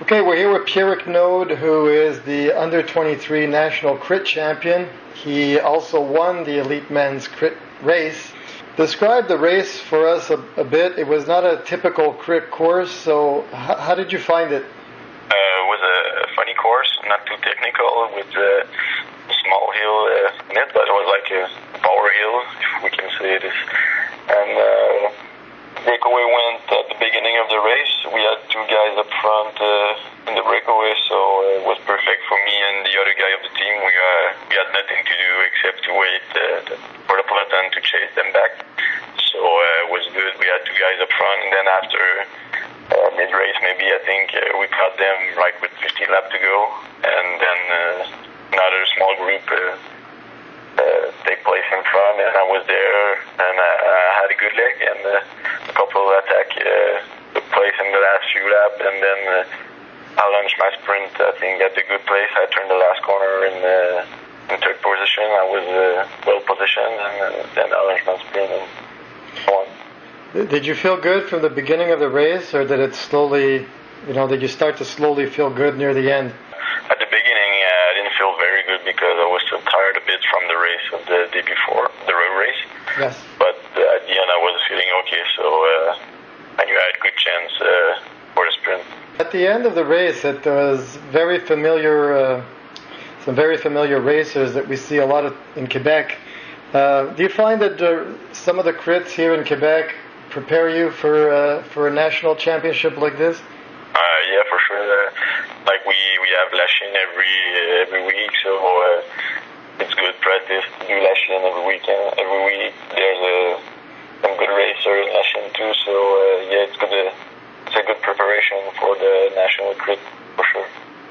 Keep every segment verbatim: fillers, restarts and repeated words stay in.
Okay, we're here with Pierrick Naud, who is the under twenty-three national crit champion. He also won the elite men's crit race. Describe the race for us a, a bit. It was not a typical crit course, so h- how did you find it? Uh, it was a funny course, not too technical, with a small hill uh, in it, but it was like a power hill, if we can say this. And uh, breakaway went at the beginning of the race. We had two guys up front uh, in the breakaway, so uh, it was perfect for me and the other guy of the team. We, uh, we had nothing to do except to wait uh, for the peloton to chase them back. So uh, it was good. We had two guys up front, and then after uh, mid-race, maybe I think uh, we caught them like with fifteen laps to go, and then uh, another small group uh, uh, take place in front, and I was there, and I, I had a good leg, and uh, a couple of attack uh, took place in the last few laps, and then uh, I launched my sprint, I think, at a good place. I turned the last corner in, uh, in third position. I was uh, well positioned, and uh, then I launched my sprint and won. Did you feel good from the beginning of the race, or did it slowly, you know, did you start to slowly feel good near the end? At the beginning, uh, I didn't feel very good because I was still tired a bit from the race of the day before, the road race. Yes. But uh, at the end, I was feeling okay, so uh, I knew I had a good chance uh, for the sprint. At the end of the race, it was very familiar, uh, some very familiar racers that we see a lot of in Quebec. Uh, do you find that uh, some of the crits here in Quebec prepare you for uh, for a national championship like this? Uh, yeah, for sure. Uh, like we, we have Lachine every uh, every week, so uh, it's good practice to do Lachine every weekend. Every week there's uh, some good racers in Lachine too, so uh, yeah, it's good. Uh, it's a good preparation for the national crit for sure.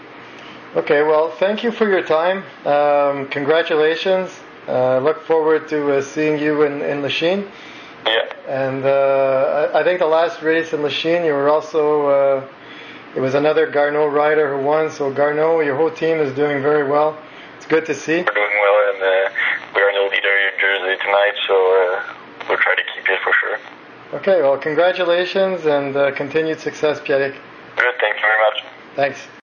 Okay, well, thank you for your time. Um, congratulations. Uh, look forward to uh, seeing you in, in Lachine. Yeah. And uh, I, I think the last race in Lachine, you were also, uh, it was another Garneau rider who won. So Garneau, your whole team is doing very well. It's good to see. We're doing well, and uh, we're in the leader jersey tonight, so uh, we'll try to keep it for sure. Okay, well, congratulations and uh, continued success, Pierrick. Good, thank you very much. Thanks.